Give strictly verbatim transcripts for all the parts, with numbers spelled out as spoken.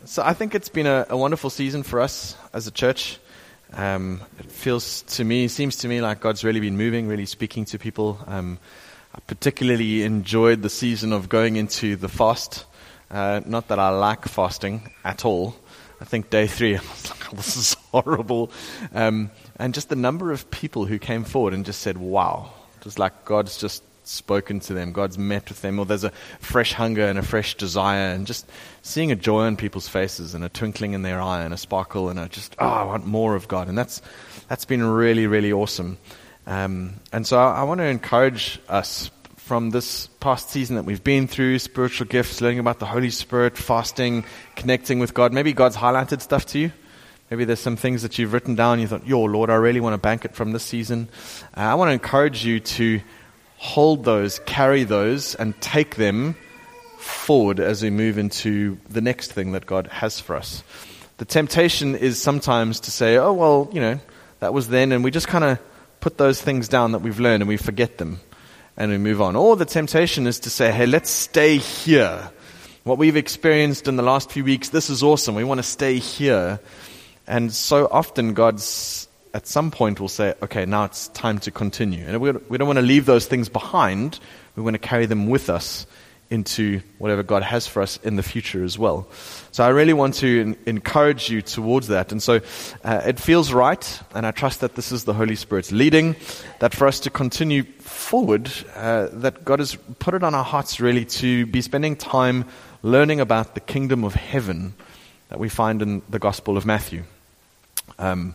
so I think it's been a, a wonderful season for us as a church. Um, it feels to me, seems to me like God's really been moving, really speaking to people. Um, I particularly enjoyed the season of going into the fast. Uh, not that I like fasting at all. I think day three, I was like, oh, this is horrible. Um, and just the number of people who came forward and just said, wow. It was like God's just spoken to them. God's met with them. Or there's a fresh hunger and a fresh desire. And just seeing a joy on people's faces and a twinkling in their eye and a sparkle and a just, oh, I want more of God. And that's that's been really, really awesome. Um, and so I, I want to encourage us from this past season that we've been through, spiritual gifts, learning about the Holy Spirit, fasting, connecting with God. Maybe God's highlighted stuff to you. Maybe there's some things that you've written down. You thought, yo, Lord, I really want to bank it from this season. Uh, I want to encourage you to hold those, carry those, and take them forward as we move into the next thing that God has for us. The temptation is sometimes to say, oh, well, you know, that was then, and we just kind of put those things down that we've learned and we forget them. And we move on. Or the temptation is to say, hey, let's stay here. What we've experienced in the last few weeks, this is awesome. We want to stay here. And so often God's, at some point, will say, okay, now it's time to continue. And we we don't want to leave those things behind. We want to carry them with us into whatever God has for us in the future as well. So I really want to in, encourage you towards that. And so uh, it feels right, and I trust that this is the Holy Spirit's leading, that for us to continue forward, uh, that God has put it on our hearts really to be spending time learning about the kingdom of heaven that we find in the Gospel of Matthew. Um,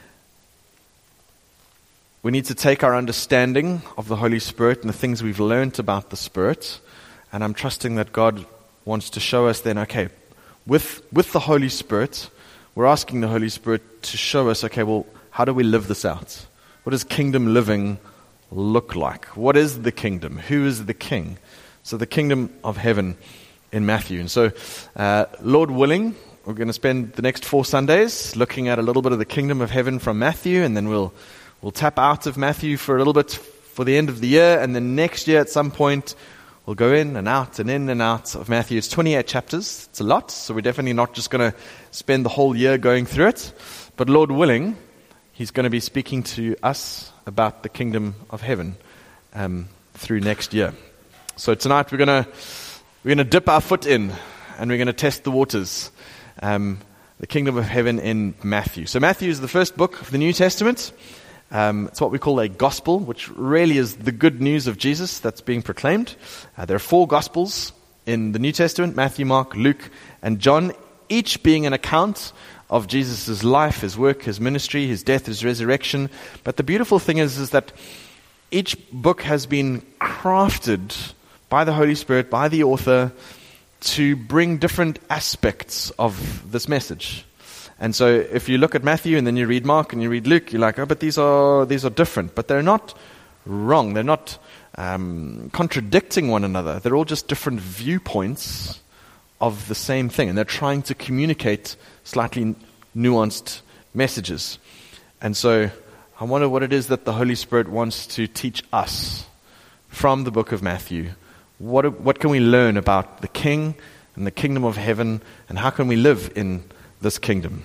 we need to take our understanding of the Holy Spirit and the things we've learned about the Spirit, and I'm trusting that God wants to show us then, okay, with with the Holy Spirit, we're asking the Holy Spirit to show us, okay, well, how do we live this out? What does kingdom living look like? What is the kingdom? Who is the king? So the kingdom of heaven in Matthew. And so, uh, Lord willing, we're going to spend the next four Sundays looking at a little bit of the kingdom of heaven from Matthew, and then we'll we'll tap out of Matthew for a little bit for the end of the year, and then next year at some point, we'll go in and out and in and out of Matthew. It's twenty-eight chapters. It's a lot, so we're definitely not just going to spend the whole year going through it. But Lord willing, He's going to be speaking to us about the kingdom of heaven um, through next year. So tonight we're going to we're going to dip our foot in, and we're going to test the waters. Um, the kingdom of heaven in Matthew. So Matthew is the first book of the New Testament. Um, it's what we call a gospel, which really is the good news of Jesus that's being proclaimed. Uh, there are four gospels in the New Testament: Matthew, Mark, Luke, and John, each being an account of Jesus' life, his work, his ministry, his death, his resurrection. But the beautiful thing is, is that each book has been crafted by the Holy Spirit, by the author, to bring different aspects of this message. And so if you look at Matthew and then you read Mark and you read Luke, you're like, oh, but these are these are different. But they're not wrong. They're not um, contradicting one another. They're all just different viewpoints of the same thing. And they're trying to communicate slightly nuanced messages. And so I wonder what it is that the Holy Spirit wants to teach us from the book of Matthew. What what can we learn about the King and the kingdom of heaven, and how can we live in this kingdom?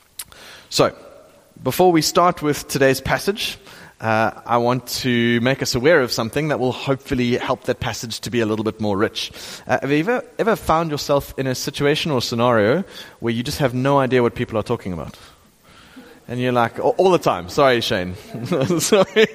So, before we start with today's passage, uh, I want to make us aware of something that will hopefully help that passage to be a little bit more rich. Uh, have you ever, ever found yourself in a situation or scenario where you just have no idea what people are talking about? And you're like, all, all the time, sorry, Shane. Sorry.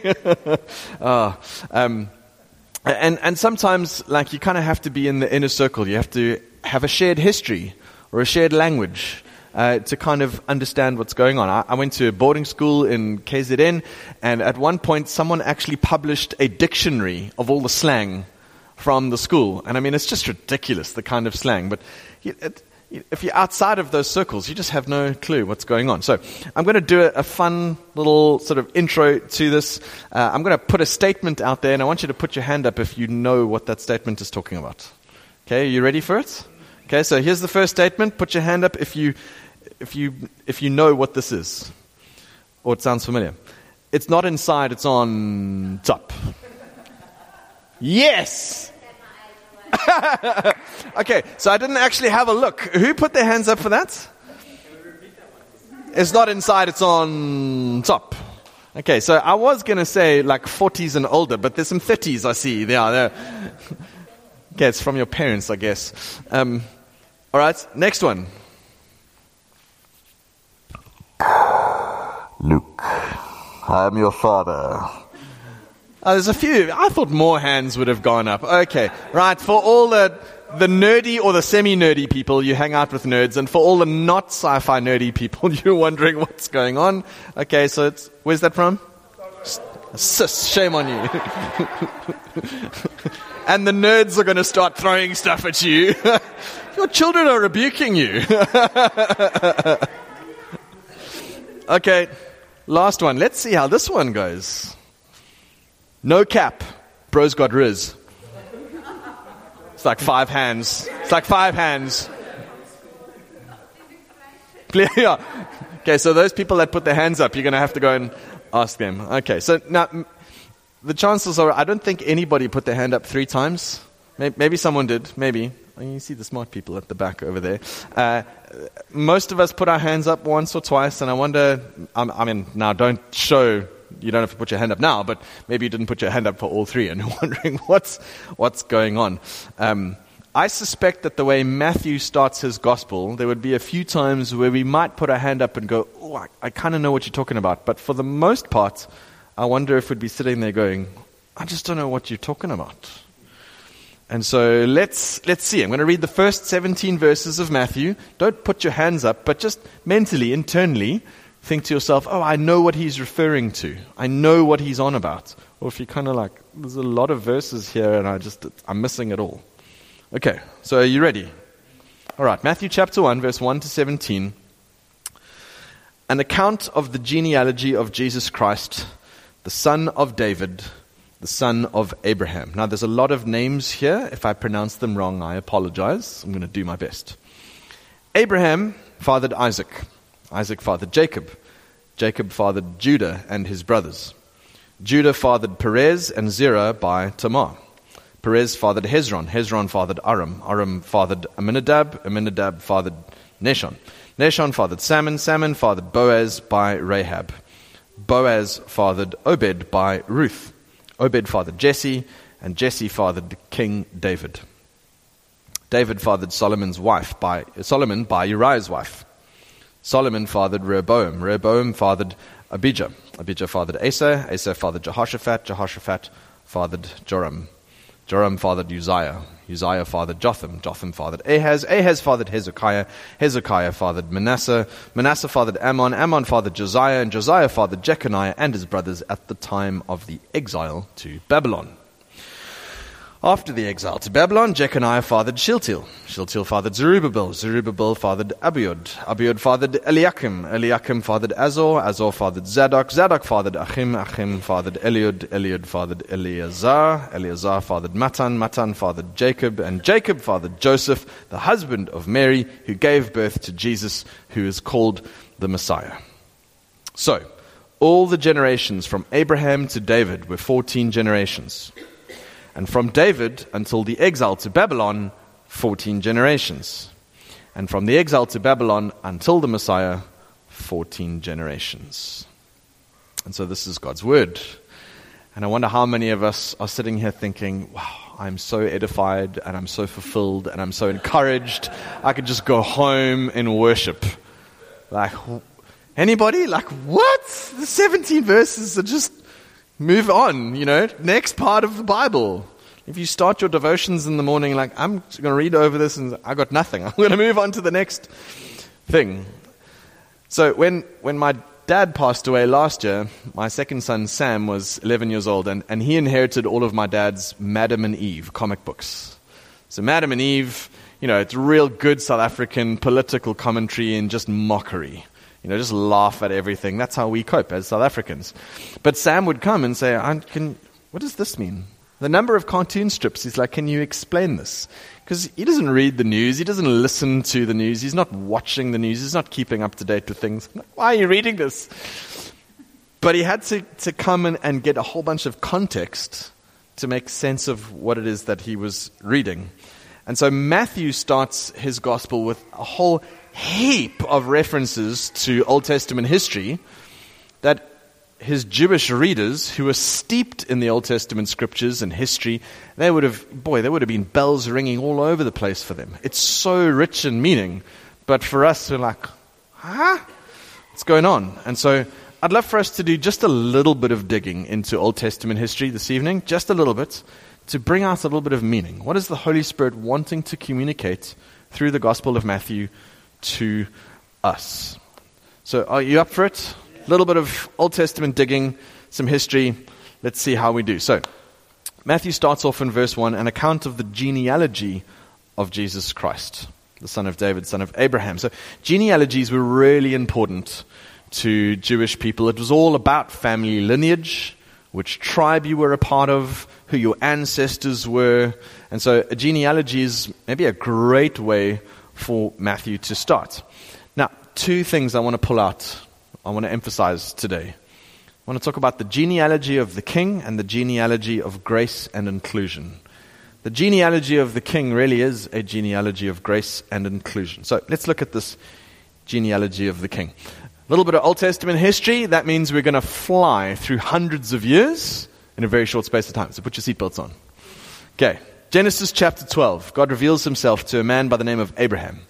oh, um, and, and sometimes, like, you kind of have to be in the inner circle. You have to have a shared history or a shared language Uh, to kind of understand what's going on. I, I went to a boarding school in K Z N, and at one point someone actually published a dictionary of all the slang from the school. And I mean, it's just ridiculous, the kind of slang. But you, it, if you're outside of those circles, you just have no clue what's going on. So I'm going to do a, a fun little sort of intro to this. Uh, I'm going to put a statement out there, and I want you to put your hand up if you know what that statement is talking about. Okay, are you ready for it? Okay, so here's the first statement. Put your hand up if you if you if you know what this is, or it sounds familiar. It's not inside, it's on top. Yes. Okay, so I didn't actually have a look. Who put their hands up for that? It's not inside, it's on top. Okay, so I was going to say like forties and older, but there's some thirties I see. They are there. Okay, it's from your parents, I guess. Um, all right, next one. Luke, I am your father. Oh, there's a few. I thought more hands would have gone up. Okay, right. For all the the nerdy or the semi-nerdy people, you hang out with nerds, and for all the not sci-fi nerdy people, you're wondering what's going on. Okay, so it's where's that from? Sis, shame on you. And the nerds are going to start throwing stuff at you. Your children are rebuking you. Okay, last one. Let's see how this one goes. No cap. Bro's got Riz. It's like five hands. It's like five hands. Yeah. Okay, so those people that put their hands up, you're going to have to go and ask them. Okay, so now the chances are, I don't think anybody put their hand up three times. Maybe someone did. Maybe. You see the smart people at the back over there. Uh, most of us put our hands up once or twice, and I wonder, I, I mean, now don't show, you don't have to put your hand up now, but maybe you didn't put your hand up for all three, and you're wondering what's, what's going on. Um, I suspect that the way Matthew starts his gospel, there would be a few times where we might put our hand up and go, oh, I, I kind of know what you're talking about. But for the most part, I wonder if we'd be sitting there going, I just don't know what you're talking about. And so let's let's see. I'm going to read the first seventeen verses of Matthew. Don't put your hands up, but just mentally, internally, think to yourself, oh, I know what he's referring to. I know what he's on about. Or if you're kind of like, there's a lot of verses here and I just, I'm missing it all. Okay, so are you ready? All right, Matthew chapter one, verse one to seventeen. An account of the genealogy of Jesus Christ, the son of David, the son of Abraham. Now, there's a lot of names here. If I pronounce them wrong, I apologize. I'm going to do my best. Abraham fathered Isaac. Isaac fathered Jacob. Jacob fathered Judah and his brothers. Judah fathered Perez and Zerah by Tamar. Perez fathered Hezron. Hezron fathered Aram. Aram fathered Aminadab. Aminadab fathered Nahshon. Nahshon fathered Salmon. Salmon fathered Boaz by Rahab. Boaz fathered Obed by Ruth. Obed fathered Jesse, and Jesse fathered King David. David fathered Solomon's wife by Solomon by Uriah's wife. Solomon fathered Rehoboam. Rehoboam fathered Abijah. Abijah fathered Asa. Asa fathered Jehoshaphat. Jehoshaphat fathered Joram. Joram fathered Uzziah. Uzziah fathered Jotham. Jotham fathered Ahaz. Ahaz fathered Hezekiah. Hezekiah fathered Manasseh. Manasseh fathered Ammon. Ammon fathered Josiah. And Josiah fathered Jeconiah and his brothers at the time of the exile to Babylon. After the exile to Babylon, Jeconiah fathered Shealtiel. Shealtiel fathered Zerubbabel. Zerubbabel fathered Abiud. Abiud fathered Eliakim. Eliakim fathered Azor. Azor fathered Zadok. Zadok fathered Achim. Achim fathered Eliud. Eliud fathered Eleazar. Eleazar fathered Matan. Matan fathered Jacob. And Jacob fathered Joseph, the husband of Mary, who gave birth to Jesus, who is called the Messiah. So, all the generations from Abraham to David were fourteen generations. And from David until the exile to Babylon, fourteen generations. And from the exile to Babylon until the Messiah, fourteen generations. And so this is God's word. And I wonder how many of us are sitting here thinking, wow, I'm so edified and I'm so fulfilled and I'm so encouraged. I could just go home and worship. Like, anybody? Like, what? The seventeen verses are just... Move on, you know, next part of the Bible. If you start your devotions in the morning like, I'm going to read over this and I got nothing. I'm going to move on to the next thing. So when when my dad passed away last year, my second son Sam was eleven years old, and, and he inherited all of my dad's Madam and Eve comic books. So Madam and Eve, you know, it's real good South African political commentary and just mockery. You know, just laugh at everything. That's how we cope as South Africans. But Sam would come and say, I can, what does this mean? The number of cartoon strips, he's like, can you explain this? Because he doesn't read the news. He doesn't listen to the news. He's not watching the news. He's not keeping up to date with things. Like, why are you reading this? But he had to, to come in and get a whole bunch of context to make sense of what it is that he was reading. And so Matthew starts his gospel with a whole heap of references to Old Testament history that his Jewish readers, who were steeped in the Old Testament scriptures and history, they would have, boy, there would have been bells ringing all over the place for them. It's so rich in meaning. But for us, we're like, huh? What's going on? And so I'd love for us to do just a little bit of digging into Old Testament history this evening, just a little bit, to bring out a little bit of meaning. What is the Holy Spirit wanting to communicate through the Gospel of Matthew to us? So are you up for it? A little bit of Old Testament digging, some history. Let's see how we do. So Matthew starts off in verse one, an account of the genealogy of Jesus Christ, the son of David, son of Abraham. So genealogies were really important to Jewish people. It was all about family lineage, which tribe you were a part of, who your ancestors were. And so a genealogy is maybe a great way for Matthew to start. Now, two things I want to pull out, I want to emphasize today. I want to talk about the genealogy of the king and the genealogy of grace and inclusion. The genealogy of the king really is a genealogy of grace and inclusion. So let's look at this genealogy of the king. A little bit of Old Testament history. That means we're going to fly through hundreds of years in a very short space of time. So put your seatbelts on. Okay. Genesis chapter twelve. God reveals himself to a man by the name of Abraham.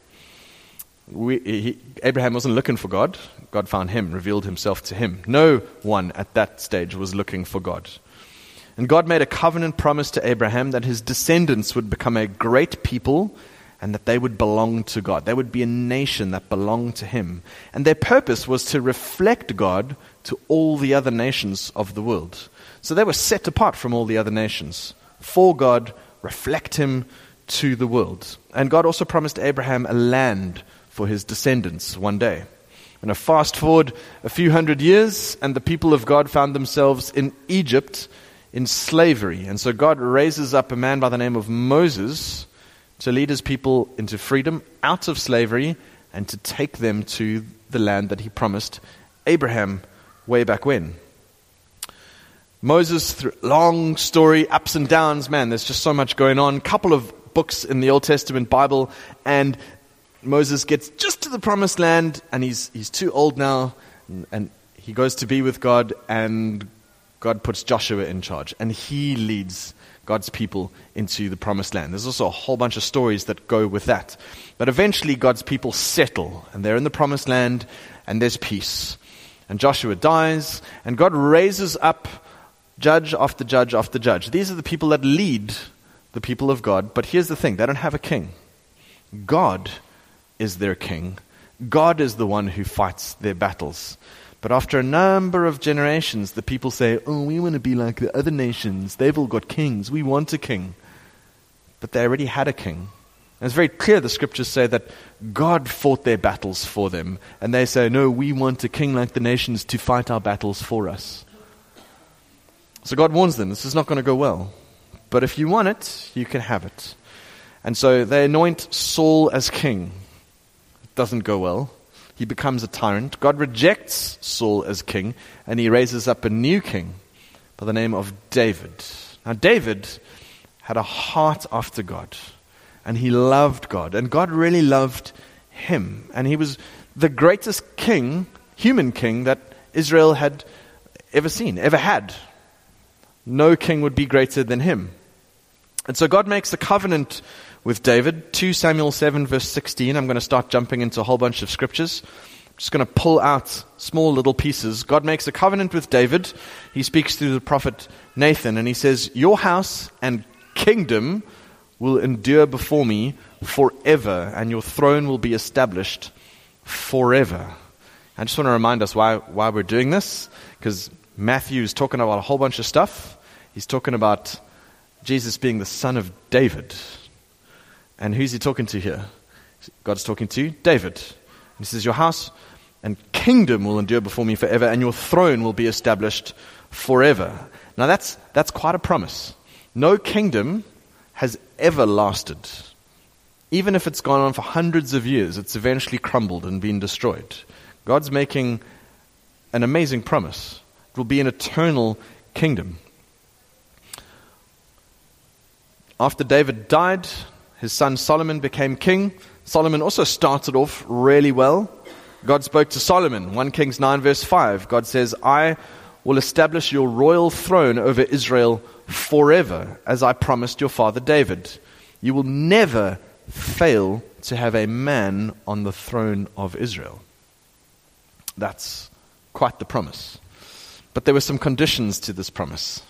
We, he, Abraham wasn't looking for God. God found him, revealed himself to him. No one at that stage was looking for God. And God made a covenant promise to Abraham that his descendants would become a great people and that they would belong to God. They would be a nation that belonged to him. And their purpose was to reflect God to all the other nations of the world. So they were set apart from all the other nations. For God, reflect him to the world. And God also promised Abraham a land for his descendants one day. And a fast forward a few hundred years, and the people of God found themselves in Egypt in slavery. And so God raises up a man by the name of Moses to lead his people into freedom, out of slavery, and to take them to the land that he promised Abraham way back when. Moses, through long story, ups and downs, man, there's just so much going on. Couple of books in the Old Testament Bible, and Moses gets just to the promised land, and he's he's too old now, and, and he goes to be with God, and God puts Joshua in charge, and he leads God's people into the promised land. There's also a whole bunch of stories that go with that. But eventually God's people settle, and they're in the promised land, and there's peace. And Joshua dies, and God raises up judge after judge after judge. These are the people that lead the people of God. But here's the thing, they don't have a king. God is their king. God is the one who fights their battles. But after a number of generations, the people say, oh, we want to be like the other nations. They've all got kings. We want a king. But they already had a king. And it's very clear, the scriptures say that God fought their battles for them. And they say, no, we want a king like the nations to fight our battles for us. So God warns them, this is not going to go well. But if you want it, you can have it. And so they anoint Saul as king. It doesn't go well. He becomes a tyrant. God rejects Saul as king, and he raises up a new king by the name of David. Now, David had a heart after God, and he loved God, and God really loved him. And he was the greatest king, human king, that Israel had ever seen, ever had. No king would be greater than him. And so God makes a covenant with David. Second Samuel seven verse sixteen. I'm going to start jumping into a whole bunch of scriptures. I'm just going to pull out small little pieces. God makes a covenant with David. He speaks through the prophet Nathan, and he says, your house and kingdom will endure before me forever, and your throne will be established forever. I just want to remind us why, why we're doing this, because Matthew is talking about a whole bunch of stuff. He's talking about Jesus being the son of David. And who's he talking to here? God's talking to David. And he says, your house and kingdom will endure before me forever, and your throne will be established forever. Now that's that's quite a promise. No kingdom has ever lasted. Even if it's gone on for hundreds of years, it's eventually crumbled and been destroyed. God's making an amazing promise. It will be an eternal kingdom. After David died, his son Solomon became king. Solomon also started off really well. God spoke to Solomon, First Kings nine verse five. God says, I will establish your royal throne over Israel forever, as I promised your father David. You will never fail to have a man on the throne of Israel. That's quite the promise. But there were some conditions to this promise.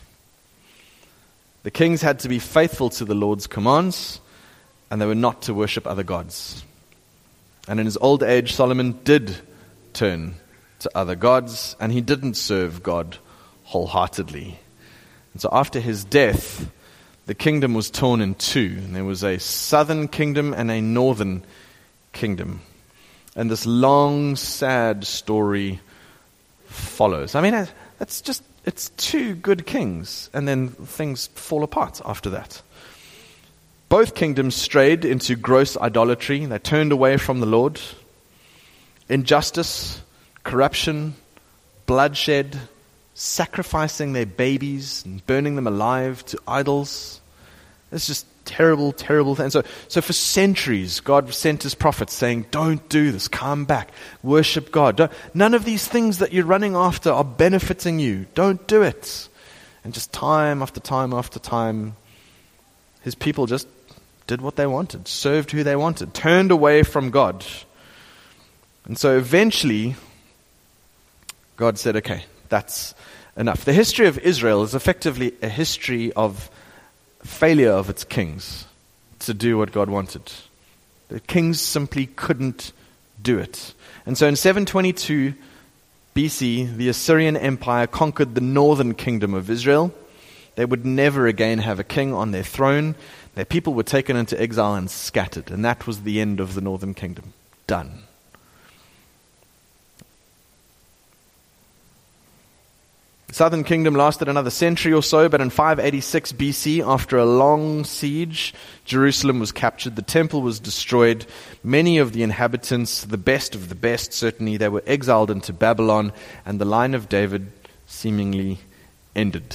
The kings had to be faithful to the Lord's commands, and they were not to worship other gods. And in his old age, Solomon did turn to other gods, and he didn't serve God wholeheartedly. And so after his death, the kingdom was torn in two. And there was a southern kingdom and a northern kingdom. And this long, sad story follows. I mean, it's just, it's two good kings, and then things fall apart after that. Both kingdoms strayed into gross idolatry. They turned away from the Lord. Injustice, corruption, bloodshed, sacrificing their babies and burning them alive to idols. It's just terrible, terrible thing. So, so for centuries, God sent his prophets saying, don't do this, come back, worship God. Don't, none of these things that you're running after are benefiting you. Don't do it. And just time after time after time, his people just did what they wanted, served who they wanted, turned away from God. And so eventually, God said, okay, that's enough. The history of Israel is effectively a history of failure of its kings to do what God wanted. The kings simply couldn't do it. And so in seven twenty-two B C, the Assyrian Empire conquered the northern kingdom of Israel. They would never again have a king on their throne. Their people were taken into exile and scattered. And that was the end of the northern kingdom. Done. The southern kingdom lasted another century or so, but in five eighty-six B C, after a long siege, Jerusalem was captured, the temple was destroyed, many of the inhabitants, the best of the best certainly, they were exiled into Babylon, and the line of David seemingly ended.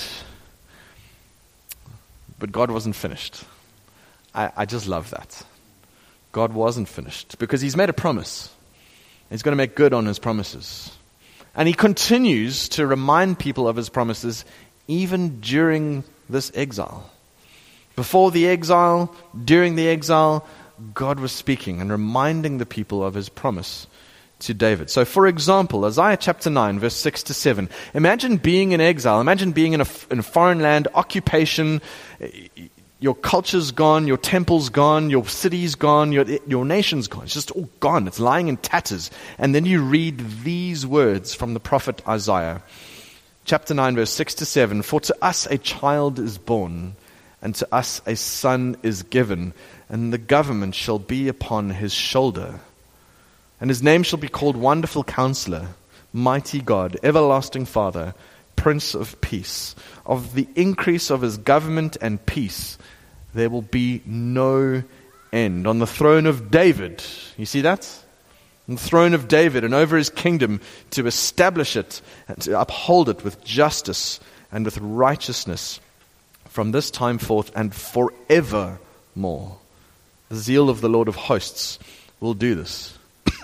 But God wasn't finished. I, I just love that. God wasn't finished, because he's made a promise. He's going to make good on his promises. And he continues to remind people of his promises even during this exile. Before the exile, during the exile, God was speaking and reminding the people of his promise to David. So for example, Isaiah chapter nine, verse six to seven. Imagine being in exile. Imagine being in a, in a foreign land, occupation. Your culture's gone, your temple's gone, your city's gone, your, your nation's gone. It's just all gone. It's lying in tatters. And then you read these words from the prophet Isaiah. Chapter nine, verse six to seven. For to us a child is born, and to us a son is given, and the government shall be upon his shoulder. And his name shall be called Wonderful Counselor, Mighty God, Everlasting Father, Prince of Peace. Of the increase of his government and peace, there will be no end. On the throne of David, you see that? On the throne of David and over his kingdom, to establish it and to uphold it with justice and with righteousness from this time forth and forevermore. The zeal of the Lord of hosts will do this.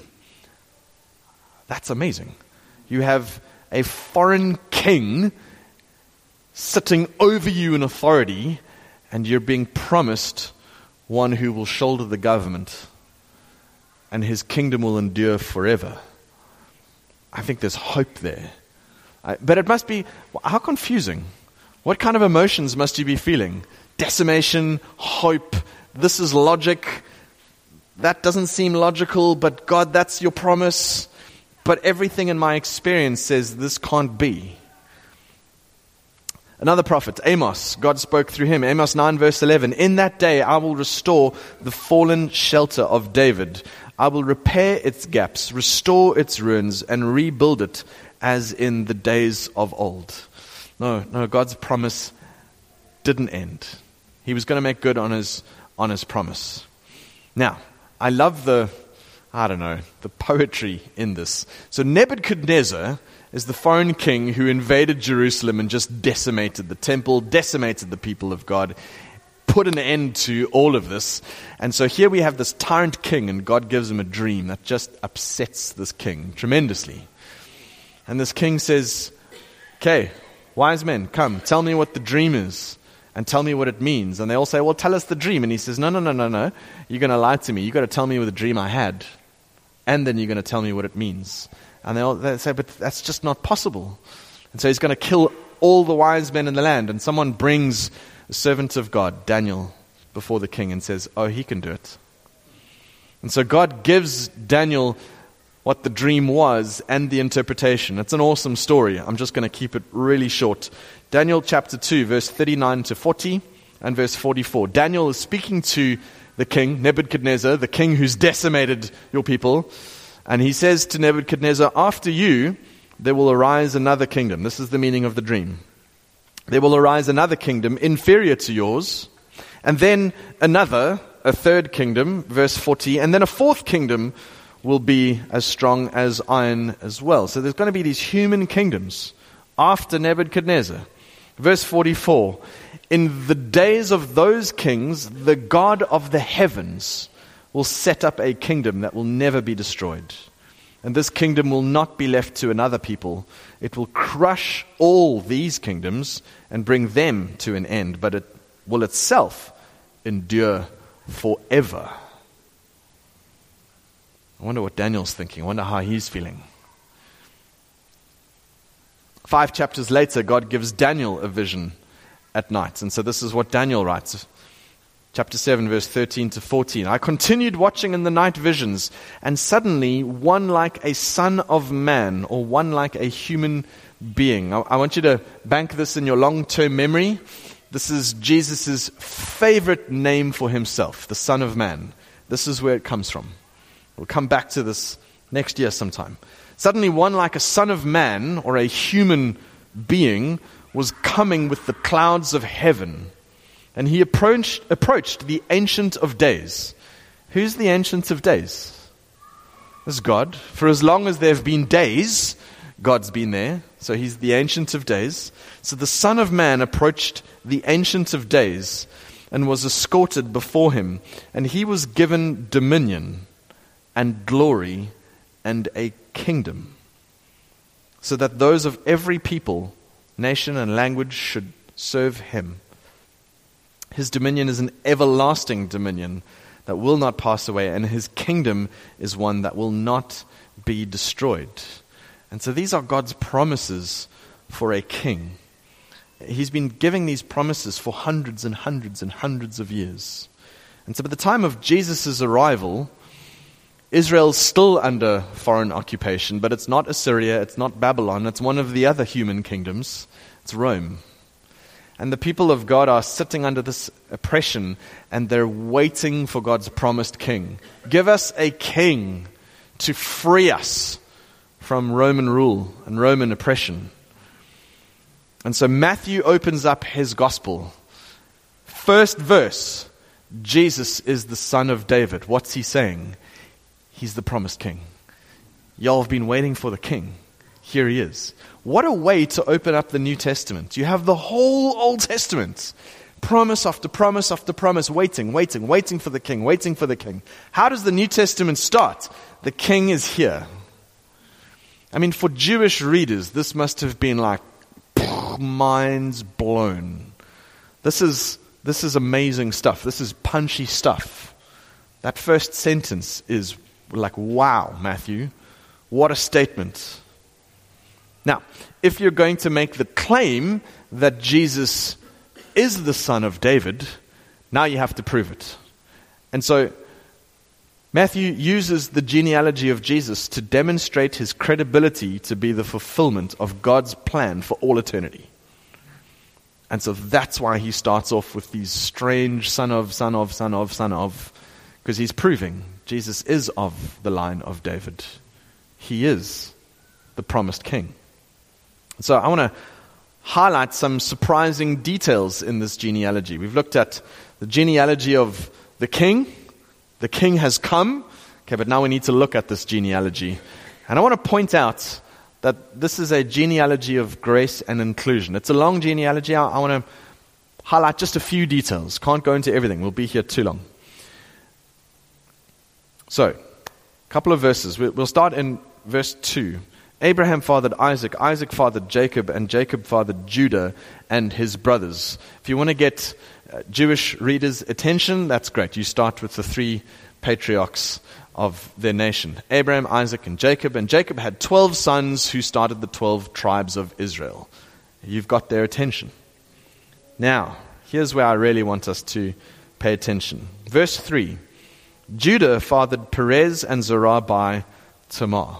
That's amazing. You have a foreign king sitting over you in authority, and you're being promised one who will shoulder the government, and his kingdom will endure forever. I think there's hope there. I, but it must be, how confusing. What kind of emotions must you be feeling? Decimation, hope, this is logic, that doesn't seem logical, but God, that's your promise. But everything in my experience says this can't be. Another prophet, Amos, God spoke through him. Amos nine verse eleven. In that day I will restore the fallen shelter of David. I will repair its gaps, restore its ruins, and rebuild it as in the days of old. No, no, God's promise didn't end. He was going to make good on his, on his promise. Now, I love the... I don't know, the poetry in this. So Nebuchadnezzar is the foreign king who invaded Jerusalem and just decimated the temple, decimated the people of God, put an end to all of this. And so here we have this tyrant king, and God gives him a dream that just upsets this king tremendously. And this king says, okay, wise men, come, tell me what the dream is and tell me what it means. And they all say, well, tell us the dream. And he says, no, no, no, no, no. You're going to lie to me. You've got to tell me what the dream I had. And then you're going to tell me what it means. And they all they say, but that's just not possible. And so he's going to kill all the wise men in the land. And someone brings the servant of God, Daniel, before the king and says, oh, he can do it. And so God gives Daniel what the dream was and the interpretation. It's an awesome story. I'm just going to keep it really short. Daniel chapter two, verse thirty-nine to forty and verse forty-four. Daniel is speaking to the king, Nebuchadnezzar, the king who's decimated your people. And he says to Nebuchadnezzar, after you, there will arise another kingdom. This is the meaning of the dream. There will arise another kingdom inferior to yours, and then another, a third kingdom, verse forty, and then a fourth kingdom will be as strong as iron as well. So there's going to be these human kingdoms after Nebuchadnezzar. Verse forty-four, in the days of those kings, the God of the heavens will set up a kingdom that will never be destroyed. And this kingdom will not be left to another people. It will crush all these kingdoms and bring them to an end, but it will itself endure forever. I wonder what Daniel's thinking. I wonder how he's feeling. Five chapters later, God gives Daniel a vision at night. And so this is what Daniel writes. Chapter seven, verse thirteen to fourteen. I continued watching in the night visions, and suddenly one like a son of man, or one like a human being. I, I want you to bank this in your long-term memory. This is Jesus' favorite name for himself, the Son of Man. This is where it comes from. We'll come back to this next year sometime. Suddenly one like a son of man, or a human being, was coming with the clouds of heaven. And he approached, approached the Ancient of Days. Who's the Ancient of Days? It's God. For as long as there have been days, God's been there. So he's the Ancient of Days. So the Son of Man approached the Ancient of Days and was escorted before him. And he was given dominion and glory and a kingdom, so that those of every people, nation, and language should serve him. His dominion is an everlasting dominion that will not pass away, and his kingdom is one that will not be destroyed. And so these are God's promises for a king. He's been giving these promises for hundreds and hundreds and hundreds of years. And so by the time of Jesus' arrival, Israel's still under foreign occupation, but it's not Assyria, it's not Babylon, it's one of the other human kingdoms. It's Rome. And the people of God are sitting under this oppression, and they're waiting for God's promised king. Give us a king to free us from Roman rule and Roman oppression. And so Matthew opens up his gospel. First verse, Jesus is the son of David. What's he saying? He's the promised king. Y'all have been waiting for the king. Here he is. What a way to open up the New Testament. You have the whole Old Testament. Promise after promise after promise. Waiting, waiting, waiting for the king, waiting for the king. How does the New Testament start? The king is here. I mean, for Jewish readers, this must have been like minds blown. This is, this is amazing stuff. This is punchy stuff. That first sentence is like, wow, Matthew, what a statement. Now, if you're going to make the claim that Jesus is the son of David, now you have to prove it. And so Matthew uses the genealogy of Jesus to demonstrate his credibility to be the fulfillment of God's plan for all eternity. And so that's why he starts off with these strange son of, son of, son of, son of, because he's proving Jesus is of the line of David. He is the promised king. So I want to highlight some surprising details in this genealogy. We've looked at the genealogy of the king. The king has come. Okay, but now we need to look at this genealogy. And I want to point out that this is a genealogy of grace and inclusion. It's a long genealogy. I, I want to highlight just a few details. Can't go into everything. We'll be here too long. So, a couple of verses. We'll start in verse two. Abraham fathered Isaac, Isaac fathered Jacob, and Jacob fathered Judah and his brothers. If you want to get uh, Jewish readers' attention, that's great. You start with the three patriarchs of their nation, Abraham, Isaac, and Jacob. And Jacob had twelve sons who started the twelve tribes of Israel. You've got their attention. Now, here's where I really want us to pay attention. Verse three. Judah fathered Perez and Zerah by Tamar.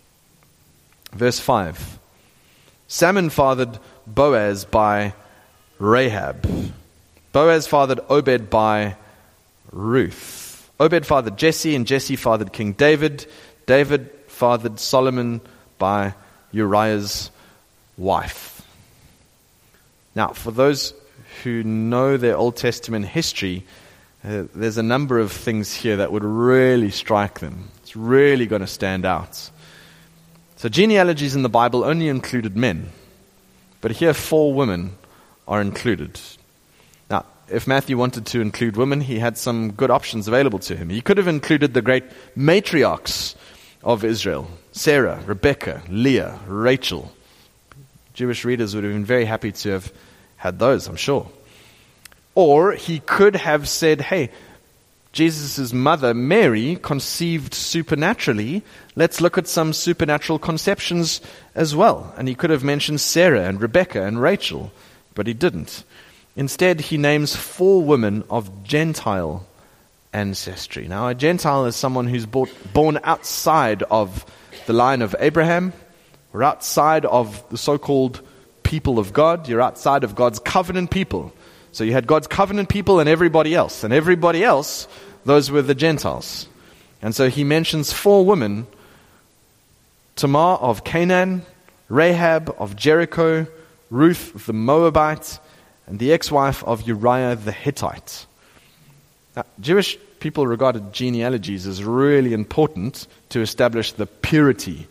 Verse five. Salmon fathered Boaz by Rahab. Boaz fathered Obed by Ruth. Obed fathered Jesse, and Jesse fathered King David. David fathered Solomon by Uriah's wife. Now, for those who know their Old Testament history, uh, there's a number of things here that would really strike them. It's really going to stand out. So genealogies in the Bible only included men, but here four women are included. Now, if Matthew wanted to include women, he had some good options available to him. He could have included the great matriarchs of Israel: Sarah, Rebecca, Leah, Rachel. Jewish readers would have been very happy to have had those, I'm sure. Or he could have said, hey, Jesus' mother, Mary, conceived supernaturally. Let's look at some supernatural conceptions as well. And he could have mentioned Sarah and Rebecca and Rachel, but he didn't. Instead, he names four women of Gentile ancestry. Now, a Gentile is someone who's born outside of the line of Abraham, or outside of the so-called people of God. You're outside of God's covenant people. So you had God's covenant people and everybody else. And everybody else, those were the Gentiles. And so he mentions four women: Tamar of Canaan, Rahab of Jericho, Ruth the Moabite, and the ex-wife of Uriah the Hittite. Now, Jewish people regarded genealogies as really important to establish the purity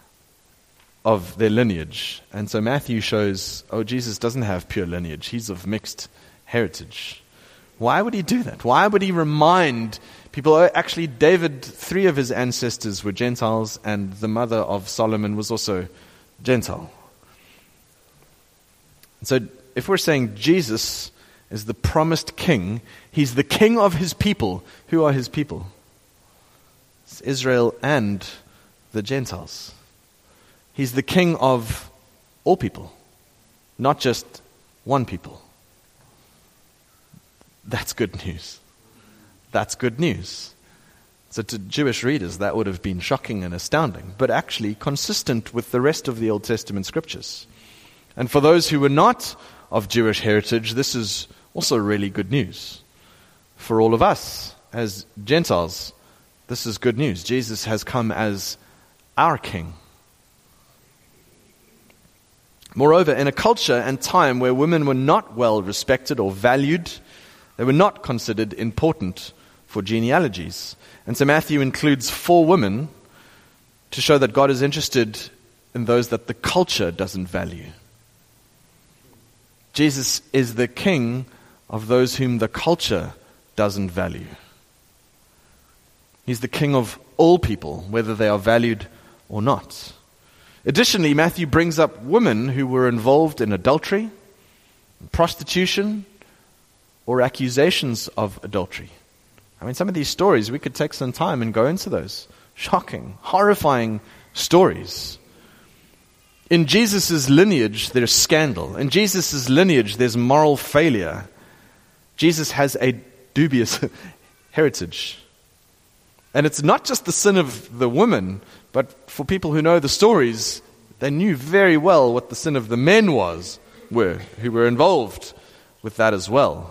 of their lineage. And so Matthew shows, oh, Jesus doesn't have pure lineage. He's of mixed heritage. Why would he do that? Why would he remind people, oh, actually David, three of his ancestors were Gentiles, and the mother of Solomon was also Gentile. So if we're saying Jesus is the promised king, he's the king of his people. Who are his people? It's Israel and the Gentiles. He's the king of all people, not just one people. That's good news. That's good news. So to Jewish readers, that would have been shocking and astounding, but actually consistent with the rest of the Old Testament scriptures. And for those who were not of Jewish heritage, this is also really good news. For all of us as Gentiles, this is good news. Jesus has come as our king. Moreover, in a culture and time where women were not well respected or valued, they were not considered important for genealogies. And so Matthew includes four women to show that God is interested in those that the culture doesn't value. Jesus is the king of those whom the culture doesn't value. He's the king of all people, whether they are valued or not. Additionally, Matthew brings up women who were involved in adultery, prostitution, or accusations of adultery. I mean, some of these stories, we could take some time and go into those. Shocking, horrifying stories. In Jesus' lineage, there's scandal. In Jesus' lineage, there's moral failure. Jesus has a dubious heritage. And it's not just the sin of the woman, but for people who know the stories, they knew very well what the sin of the men was, were, who were involved with that as well.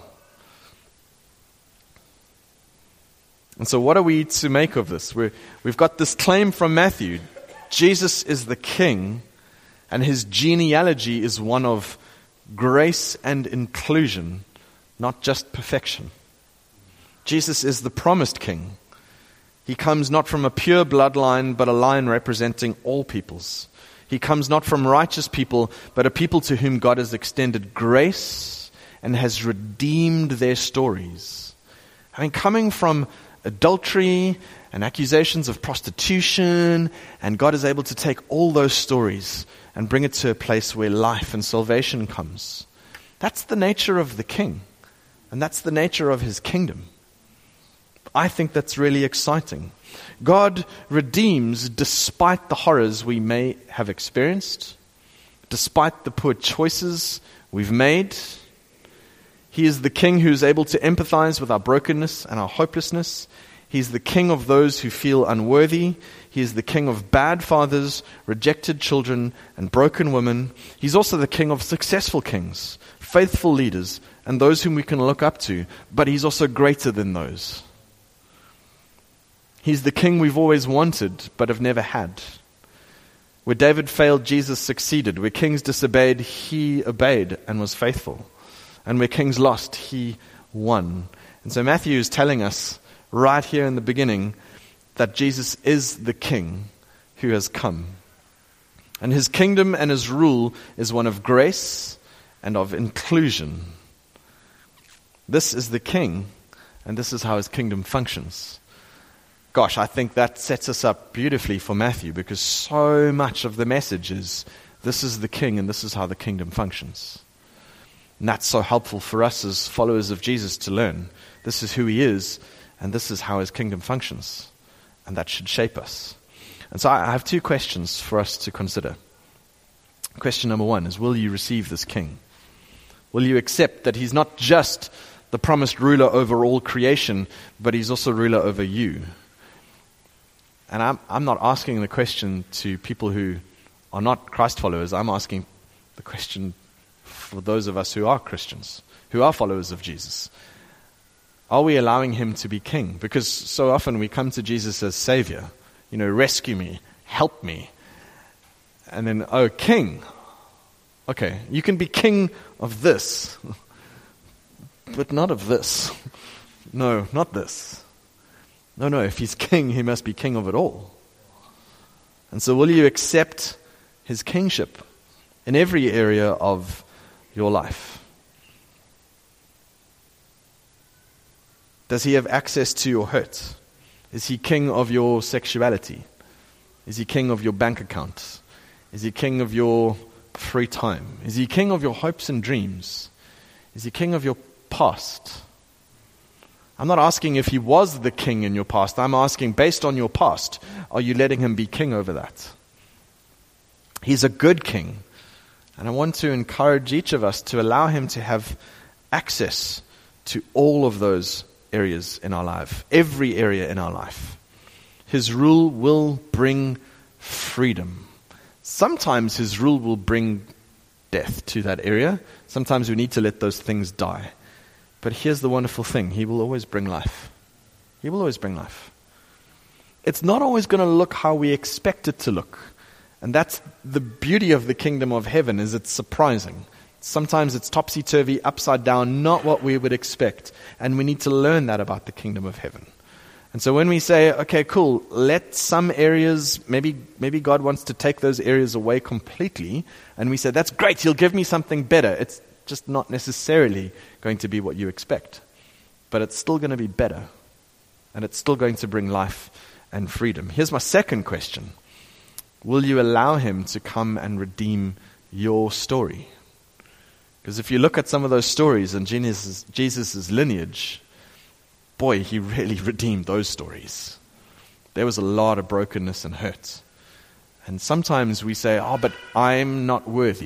And so what are we to make of this? We're, we've got this claim from Matthew. Jesus is the king, and his genealogy is one of grace and inclusion, not just perfection. Jesus is the promised king. He comes not from a pure bloodline, but a line representing all peoples. He comes not from righteous people, but a people to whom God has extended grace and has redeemed their stories. I mean, coming from adultery and accusations of prostitution, and God is able to take all those stories and bring it to a place where life and salvation comes. That's the nature of the King, and that's the nature of His kingdom. I think that's really exciting. God redeems despite the horrors we may have experienced, despite the poor choices we've made. He is the King who's able to empathize with our brokenness and our hopelessness. He's the King of those who feel unworthy. He is the King of bad fathers, rejected children, and broken women. He's also the King of successful kings, faithful leaders, and those whom we can look up to. But He's also greater than those. He's the King we've always wanted, but have never had. Where David failed, Jesus succeeded. Where kings disobeyed, He obeyed and was faithful. And where kings lost, He won. And so Matthew is telling us right here in the beginning that Jesus is the King who has come. And His kingdom and His rule is one of grace and of inclusion. This is the King, and this is how His kingdom functions. Gosh, I think that sets us up beautifully for Matthew, because so much of the message is, this is the King and this is how the kingdom functions. And that's so helpful for us as followers of Jesus to learn. This is who He is, and this is how His kingdom functions. And that should shape us. And so I have two questions for us to consider. Question number one is, will you receive this King? Will you accept that He's not just the promised ruler over all creation, but He's also ruler over you? And I'm, I'm not asking the question to people who are not Christ followers. I'm asking the question for those of us who are Christians, who are followers of Jesus. Are we allowing Him to be King? Because so often we come to Jesus as Savior. You know, rescue me, help me. And then, oh, King. Okay, you can be King of this, but not of this. No, not this. No, no, if He's King, He must be King of it all. And so will you accept His kingship in every area of your life? Does He have access to your hurt? Is He King of your sexuality? Is He King of your bank account? Is He King of your free time? Is He King of your hopes and dreams? Is He King of your past? I'm not asking if He was the King in your past. I'm asking, based on your past, are you letting Him be King over that? He's a good King. And I want to encourage each of us to allow Him to have access to all of those areas in our life, every area in our life. His rule will bring freedom. Sometimes His rule will bring death to that area. Sometimes we need to let those things die. But here's the wonderful thing. He will always bring life. He will always bring life. It's not always going to look how we expect it to look. And that's the beauty of the kingdom of heaven, is it's surprising. Sometimes it's topsy-turvy, upside down, not what we would expect. And we need to learn that about the kingdom of heaven. And so when we say, okay, cool, let some areas, maybe maybe God wants to take those areas away completely, and we say, that's great, He'll give me something better. It's just not necessarily going to be what you expect. But it's still going to be better. And it's still going to bring life and freedom. Here's my second question. Will you allow Him to come and redeem your story? Because if you look at some of those stories in Jesus' Jesus' lineage, boy, He really redeemed those stories. There was a lot of brokenness and hurt. And sometimes we say, oh, but I'm not worthy.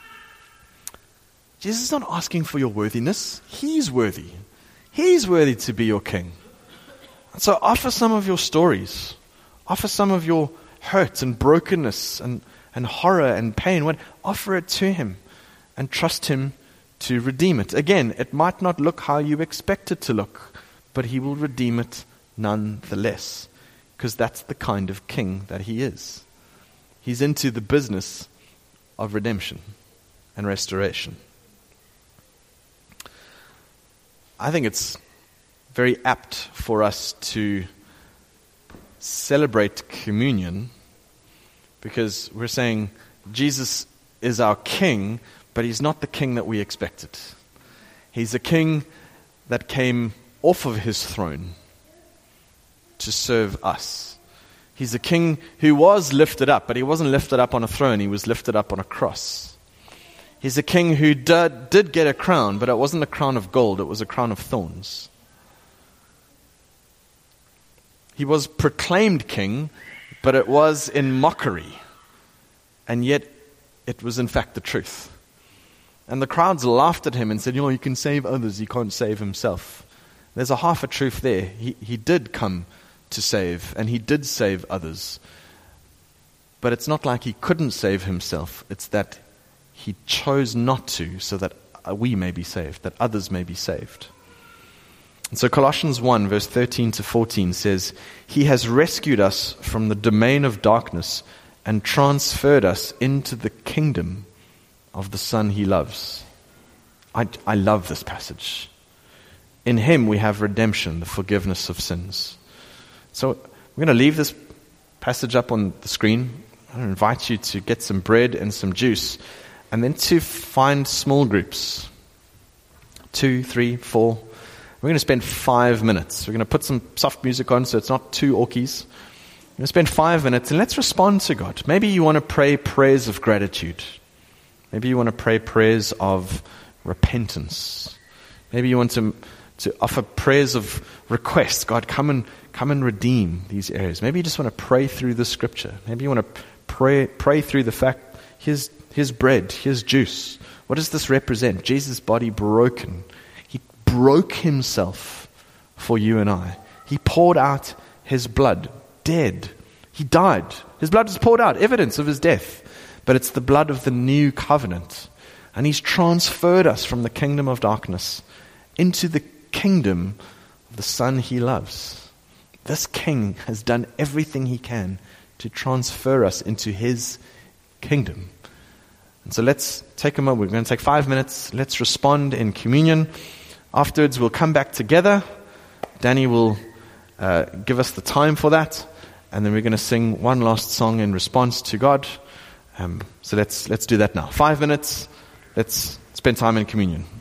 Jesus is not asking for your worthiness. He's worthy. He's worthy to be your King. And so offer some of your stories. Offer some of your hurt and brokenness and, and horror and pain. When, offer it to Him and trust Him to redeem it. Again, it might not look how you expect it to look, but He will redeem it nonetheless, because that's the kind of King that He is. He's into the business of redemption and restoration. I think it's very apt for us to celebrate communion, because we're saying Jesus is our King, but He's not the King that we expected. He's a king that came off of his throne to serve us. He's a king who was lifted up, but he wasn't lifted up on a throne. He was lifted up on a cross. He's a king who did, did get a crown, but it wasn't a crown of gold. It was a crown of thorns. He was proclaimed king, but it was in mockery. And yet, it was in fact the truth. And the crowds laughed at him and said, you know, he can save others, he can't save himself. There's a half a truth there. He, he did come to save, and he did save others. But it's not like he couldn't save himself. It's that he chose not to, so that we may be saved, that others may be saved. And so Colossians one, verse thirteen to fourteen says, he has rescued us from the domain of darkness and transferred us into the kingdom of the Son he loves. I, I love this passage. In him we have redemption, the forgiveness of sins. So we're going to leave this passage up on the screen. I invite you to get some bread and some juice, and then to find small groups. Two, three, four. We're going to spend five minutes. We're going to put some soft music on so it's not too orkies. We're going to spend five minutes and let's respond to God. Maybe you want to pray prayers of gratitude. Maybe you want to pray prayers of repentance. Maybe you want to, to offer prayers of request. God, come and come and redeem these areas. Maybe you just want to pray through the scripture. Maybe you want to pray pray through the fact, here's, here's bread, here's juice. What does this represent? Jesus' body broken. He broke himself for you and I. He poured out his blood, dead. He died. His blood was poured out, evidence of his death. But it's the blood of the new covenant. And he's transferred us from the kingdom of darkness into the kingdom of the Son he loves. This king has done everything he can to transfer us into his kingdom. And so let's take a moment. We're going to take five minutes. Let's respond in communion. Afterwards, we'll come back together. Danny will uh, give us the time for that. And then we're going to sing one last song in response to God. Um, so let's let's do that now. Five minutes. Let's spend time in communion.